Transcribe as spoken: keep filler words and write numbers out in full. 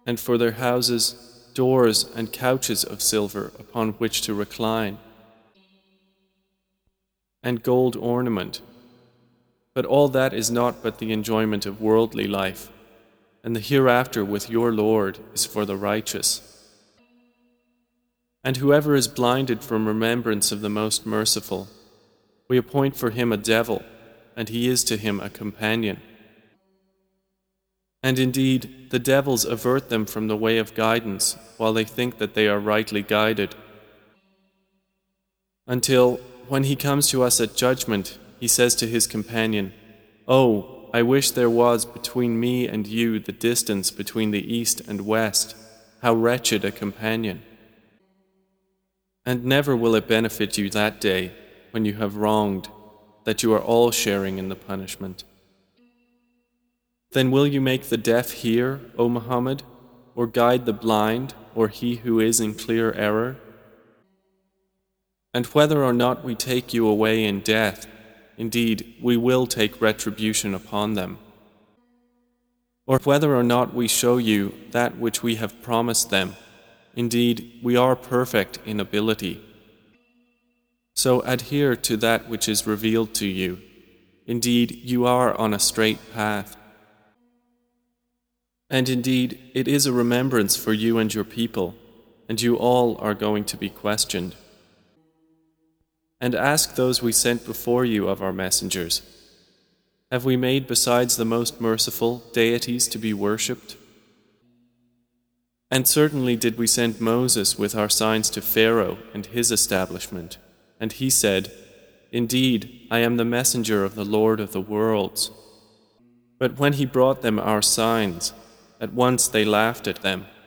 and for their houses doors and couches of silver upon which to recline, and gold ornament. But all that is not but the enjoyment of worldly life, and the hereafter with your Lord is for the righteous. And whoever is blinded from remembrance of the Most Merciful, we appoint for him a devil, and he is to him a companion. And indeed, the devils avert them from the way of guidance while they think that they are rightly guided. Until, when he comes to us at judgment, he says to his companion, "Oh, I wish there was between me and you the distance between the east and west. How wretched a companion!" And never will it benefit you that day, when you have wronged, that you are all sharing in the punishment. Then will you make the deaf hear, O Muhammad, or guide the blind, or he who is in clear error? And whether or not we take you away in death, indeed, we will take retribution upon them. Or whether or not we show you that which we have promised them, indeed, we are perfect in ability. So adhere to that which is revealed to you. Indeed, you are on a straight path. And indeed, it is a remembrance for you and your people, and you all are going to be questioned. And ask those we sent before you of our messengers, have we made besides the Most Merciful deities to be worshipped? And certainly did we send Moses with our signs to Pharaoh and his establishment, and he said, "Indeed, I am the messenger of the Lord of the worlds." But when he brought them our signs, at once they laughed at them